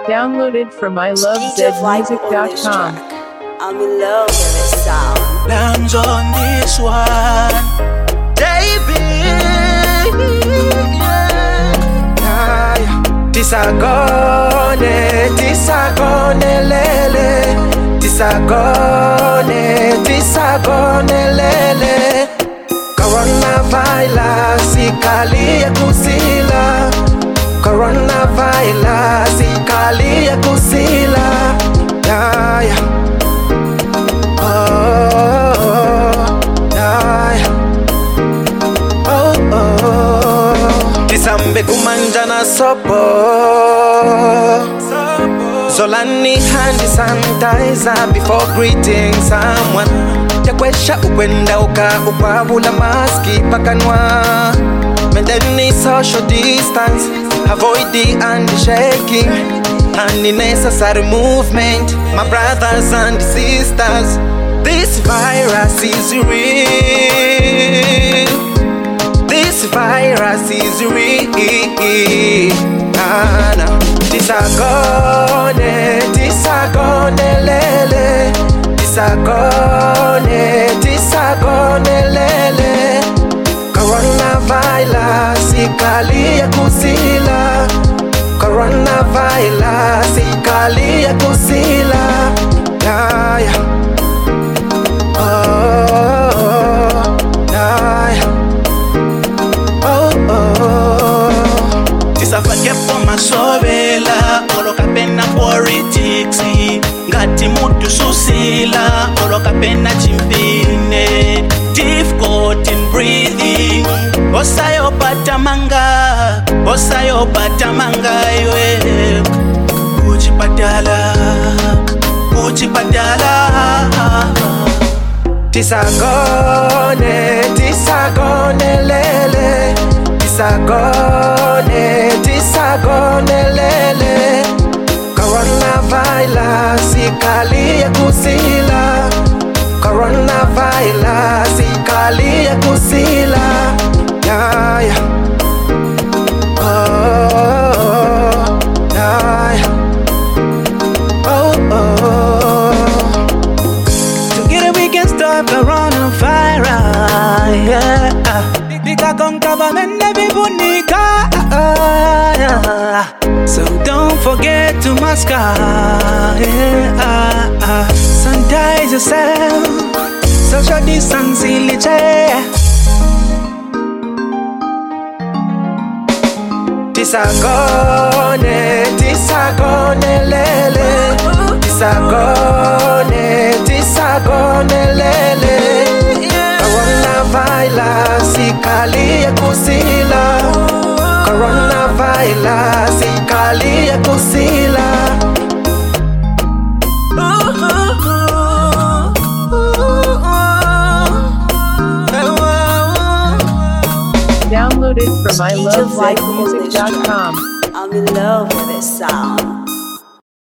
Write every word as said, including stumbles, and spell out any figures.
Downloaded from I love zed music dot com. I'm in love with this sound. Lands on this one, David. Yeah. Tisagone, tisagone lele, tisagone, tisagone lele. Coronavirus ikali kusila, coronavirus ikali kusila. Yeah, yeah. Oh, yeah. Oh, oh. Tisambe kumanjana sopo, Zolani handy sanitizer before greeting someone. Tekwesha ukwenda uka upabula maski pakanwa. Maintain social distance, avoid the handshaking, unnecessary movement, my brothers and sisters. This virus is real. This virus is real. Ah, no. Tisagone, tisagone lele, tisagone, tisagone lele. Coronavirus ikali kusila, coronavirus ikali kusila. Yeah, yeah. Oh, yeah, yeah. Oh, oh. Tisafake poma sobela, oloka pena politics. Ngati mutu susila, oloka pena chimpine. Difficult in breathing. Osayo patamanga, osayo patamanga ywe. Uchi padala, uchi padala. Tisagone, tisagone lele, tisagone, tisagone lele. Coronavirus ikali kusila, coronavirus ikali kusila. Yeah, yeah. Oh, yeah, yeah. Oh, oh. Together we can stop coronavirus. Yeah. Nika con government people nika. So don't forget to mask up. Yeah. Sanitize yourself. Social distancing, yeah. Tisagone, tisagone lele, tisagone, tisagone lele. Coronavirus ikali kusila, coronavirus ikali kusila. Downloaded from I love zed music dot com. I'm in love with this sound.